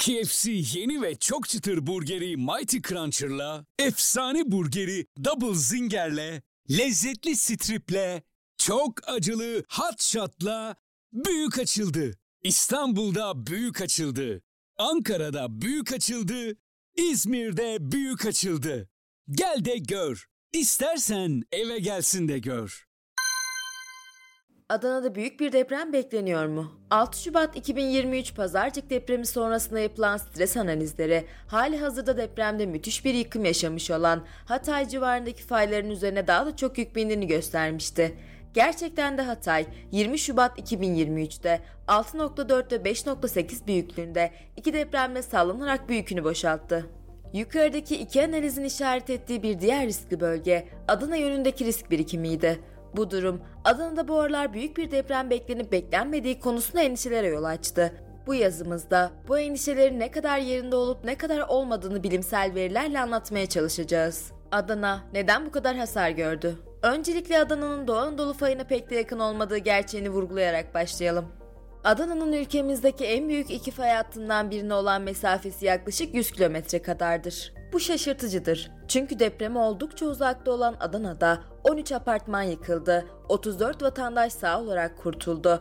KFC yeni ve çok çıtır burgeri Mighty Cruncher'la, efsane burgeri Double Zinger'le, lezzetli strip'le, çok acılı Hot Shot'la büyük açıldı. İstanbul'da büyük açıldı. Ankara'da büyük açıldı. İzmir'de büyük açıldı. Gel de gör. İstersen eve gelsin de gör. Adana'da büyük bir deprem bekleniyor mu? 6 Şubat 2023 Pazarcık depremi sonrasında yapılan stres analizleri, hali hazırda depremde müthiş bir yıkım yaşamış olan Hatay civarındaki fayların üzerine daha da çok yük bindiğini göstermişti. Gerçekten de Hatay, 20 Şubat 2023'te 6.4 ve 5.8 büyüklüğünde iki depremle sallanarak büyük yükünü boşalttı. Yukarıdaki iki analizin işaret ettiği bir diğer riskli bölge, Adana yönündeki risk birikimiydi. Bu durum, Adana'da bu aralar büyük bir deprem beklenip beklenmediği konusunda endişelere yol açtı. Bu yazımızda bu endişelerin ne kadar yerinde olup ne kadar olmadığını bilimsel verilerle anlatmaya çalışacağız. Adana neden bu kadar hasar gördü? Öncelikle Adana'nın Doğu Anadolu fayına pek de yakın olmadığı gerçeğini vurgulayarak başlayalım. Adana'nın ülkemizdeki en büyük iki fay hattından birine olan mesafesi yaklaşık 100 kilometre kadardır. Bu şaşırtıcıdır. Çünkü depreme oldukça uzakta olan Adana'da 13 apartman yıkıldı, 34 vatandaş sağ olarak kurtuldu,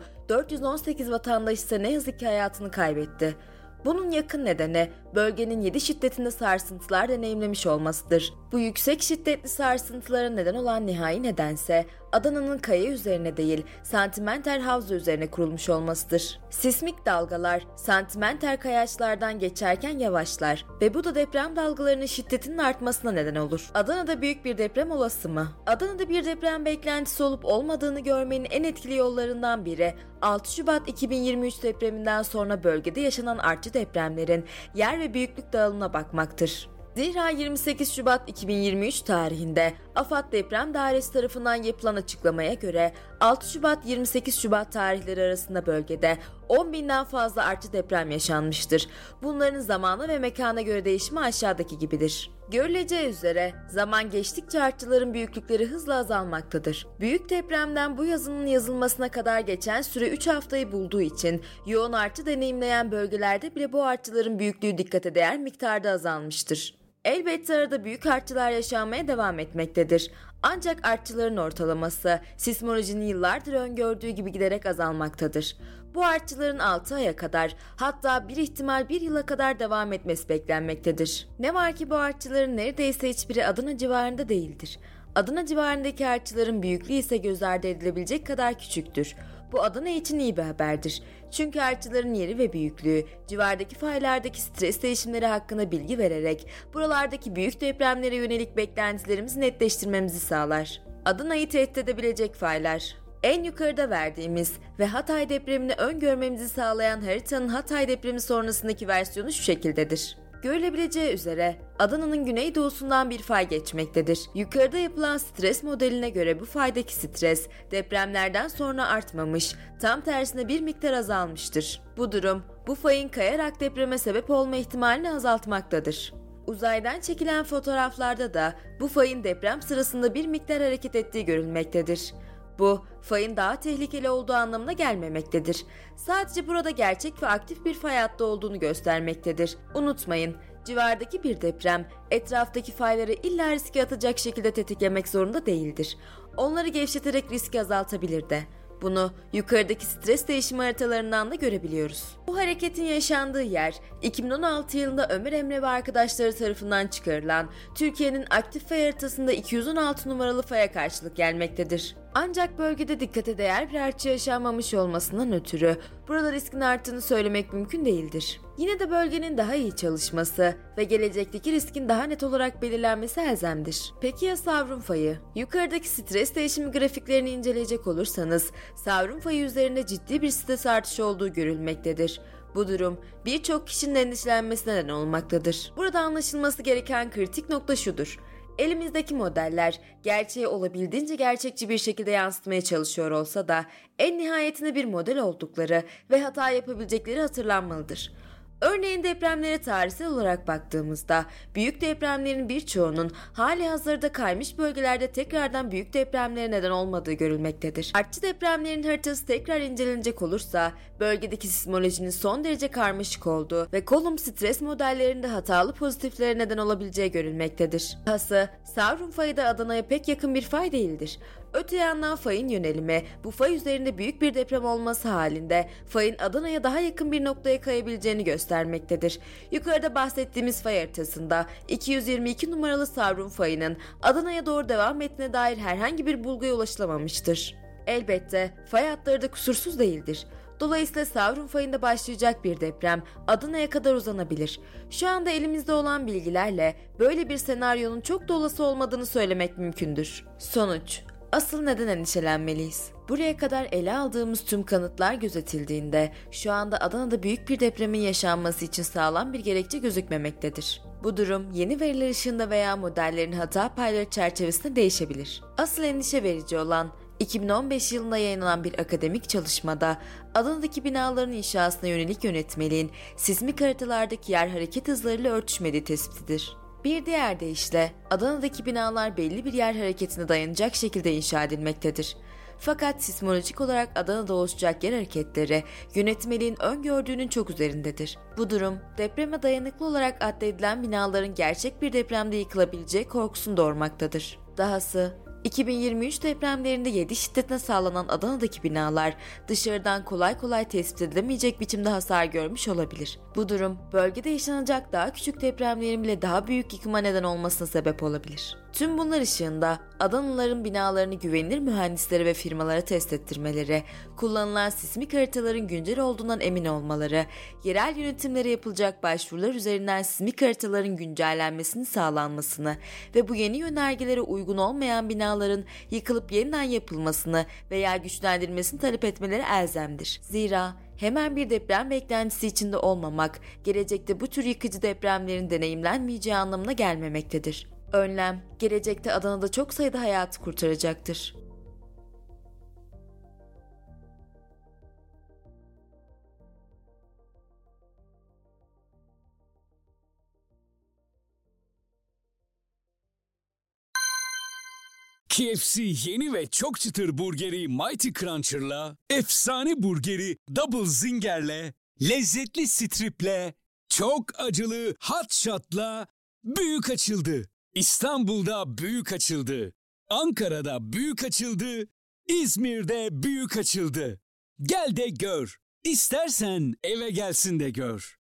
418 vatandaş ise ne yazık ki hayatını kaybetti. Bunun yakın nedeni bölgenin 7 şiddetinde sarsıntılar deneyimlemiş olmasıdır. Bu yüksek şiddetli sarsıntılara neden olan nihai nedense Adana'nın kaya üzerine değil santimeter havza üzerine kurulmuş olmasıdır. Sismik dalgalar santimeter kayaçlardan geçerken yavaşlar ve bu da deprem dalgalarının şiddetinin artmasına neden olur. Adana'da büyük bir deprem olası mı? Adana'da bir deprem beklentisi olup olmadığını görmenin en etkili yollarından biri 6 Şubat 2023 depreminden sonra bölgede yaşanan artçı depremlerin yer ve büyüklük dağılımına bakmaktır. Zira 28 Şubat 2023 tarihinde AFAD Deprem Dairesi tarafından yapılan açıklamaya göre 6 Şubat 28 Şubat tarihleri arasında bölgede 10.000'den fazla artçı deprem yaşanmıştır. Bunların zamana ve mekana göre değişimi aşağıdaki gibidir. Görüleceği üzere zaman geçtikçe artçıların büyüklükleri hızla azalmaktadır. Büyük depremden bu yazının yazılmasına kadar geçen süre 3 haftayı bulduğu için yoğun artçı deneyimleyen bölgelerde bile bu artçıların büyüklüğü dikkate değer miktarda azalmıştır. Elbette arada büyük artçılar yaşanmaya devam etmektedir. Ancak artçıların ortalaması sismolojinin yıllardır öngördüğü gibi giderek azalmaktadır. Bu artçıların 6 aya kadar, hatta bir ihtimal 1 yıla kadar devam etmesi beklenmektedir. Ne var ki bu artçıların neredeyse hiçbiri Adana civarında değildir. Adana civarındaki artçıların büyüklüğü ise göz ardı edilebilecek kadar küçüktür. Bu Adana için iyi bir haberdir. Çünkü artçıların yeri ve büyüklüğü, civardaki faylardaki stres değişimleri hakkında bilgi vererek buralardaki büyük depremlere yönelik beklentilerimizi netleştirmemizi sağlar. Adana'yı tehdit edebilecek faylar. En yukarıda verdiğimiz ve Hatay depremini öngörmemizi sağlayan haritanın Hatay depremi sonrasındaki versiyonu şu şekildedir. Görülebileceği üzere Adana'nın güneydoğusundan bir fay geçmektedir. Yukarıda yapılan stres modeline göre bu faydaki stres depremlerden sonra artmamış, tam tersine bir miktar azalmıştır. Bu durum bu fayın kayarak depreme sebep olma ihtimalini azaltmaktadır. Uzaydan çekilen fotoğraflarda da bu fayın deprem sırasında bir miktar hareket ettiği görülmektedir. Bu, fayın daha tehlikeli olduğu anlamına gelmemektedir. Sadece burada gerçek ve aktif bir fay hattı olduğunu göstermektedir. Unutmayın, civardaki bir deprem, etraftaki fayları illa riske atacak şekilde tetiklemek zorunda değildir. Onları gevşeterek riski azaltabilir de. Bunu yukarıdaki stres değişimi haritalarından da görebiliyoruz. Bu hareketin yaşandığı yer, 2016 yılında Ömer Emre ve arkadaşları tarafından çıkarılan Türkiye'nin aktif fay haritasında 216 numaralı faya karşılık gelmektedir. Ancak bölgede dikkate değer bir artçı yaşanmamış olmasından ötürü burada riskin arttığını söylemek mümkün değildir. Yine de bölgenin daha iyi çalışması ve gelecekteki riskin daha net olarak belirlenmesi elzemdir. Peki ya Savrun fayı? Yukarıdaki stres değişimi grafiklerini inceleyecek olursanız Savrun fayı üzerinde ciddi bir stres artışı olduğu görülmektedir. Bu durum birçok kişinin endişelenmesine neden olmaktadır. Burada anlaşılması gereken kritik nokta şudur. Elimizdeki modeller gerçeği olabildiğince gerçekçi bir şekilde yansıtmaya çalışıyor olsa da en nihayetinde bir model oldukları ve hata yapabilecekleri hatırlanmalıdır. Örneğin depremlere tarihsel olarak baktığımızda büyük depremlerin birçoğunun hali hazırda kaymış bölgelerde tekrardan büyük depremlere neden olmadığı görülmektedir. Artçı depremlerin haritası tekrar incelenecek olursa bölgedeki sismolojinin son derece karmaşık olduğu ve Kolum stres modellerinde hatalı pozitiflere neden olabileceği görülmektedir. Dahası Sauron fayı da Adana'ya pek yakın bir fay değildir. Öte yandan fayın yönelimi bu fay üzerinde büyük bir deprem olması halinde fayın Adana'ya daha yakın bir noktaya kayabileceğini göstermektedir. Yukarıda bahsettiğimiz fay haritasında 222 numaralı Sauron fayının Adana'ya doğru devam ettiğine dair herhangi bir bulguya ulaşılamamıştır. Elbette fay hatları da kusursuz değildir. Dolayısıyla Sauron fayında başlayacak bir deprem Adana'ya kadar uzanabilir. Şu anda elimizde olan bilgilerle böyle bir senaryonun çok da olası olmadığını söylemek mümkündür. Sonuç: asıl neden endişelenmeliyiz? Buraya kadar ele aldığımız tüm kanıtlar gözetildiğinde şu anda Adana'da büyük bir depremin yaşanması için sağlam bir gerekçe gözükmemektedir. Bu durum yeni veriler ışığında veya modellerin hata payları çerçevesinde değişebilir. Asıl endişe verici olan 2015 yılında yayınlanan bir akademik çalışmada Adana'daki binaların inşasına yönelik yönetmeliğin sismik haritalardaki yer hareket hızlarıyla örtüşmediği tespitidir. Bir diğer deyişle Adana'daki binalar belli bir yer hareketine dayanacak şekilde inşa edilmektedir. Fakat sismolojik olarak Adana'da oluşacak yer hareketleri yönetmeliğin öngördüğünün çok üzerindedir. Bu durum depreme dayanıklı olarak addedilen binaların gerçek bir depremde yıkılabileceği korkusunu doğurmaktadır. Dahası 2023 depremlerinde 7 şiddetine sağlanan Adana'daki binalar dışarıdan kolay kolay tespit edilemeyecek biçimde hasar görmüş olabilir. Bu durum bölgede yaşanacak daha küçük depremlerin bile daha büyük yıkıma neden olmasına sebep olabilir. Tüm bunlar ışığında Adanalıların binalarını güvenilir mühendislere ve firmalara test ettirmeleri, kullanılan sismik haritaların güncel olduğundan emin olmaları, yerel yönetimlere yapılacak başvurular üzerinden sismik haritaların güncellenmesinin sağlanmasını ve bu yeni yönergelere uygun olmayan binaların yıkılıp yeniden yapılmasını veya güçlendirilmesini talep etmeleri elzemdir. Zira hemen bir deprem beklentisi içinde olmamak, gelecekte bu tür yıkıcı depremlerin deneyimlenmeyeceği anlamına gelmemektedir. Önlem, gelecekte Adana'da çok sayıda hayatı kurtaracaktır. KFC yeni ve çok çıtır burgeri Mighty Cruncher'la, efsane burgeri Double Zinger'le, lezzetli striple, çok acılı Hot Shot'la büyük açıldı. İstanbul'da büyük açıldı. Ankara'da büyük açıldı. İzmir'de büyük açıldı. Gel de gör. İstersen eve gelsin de gör.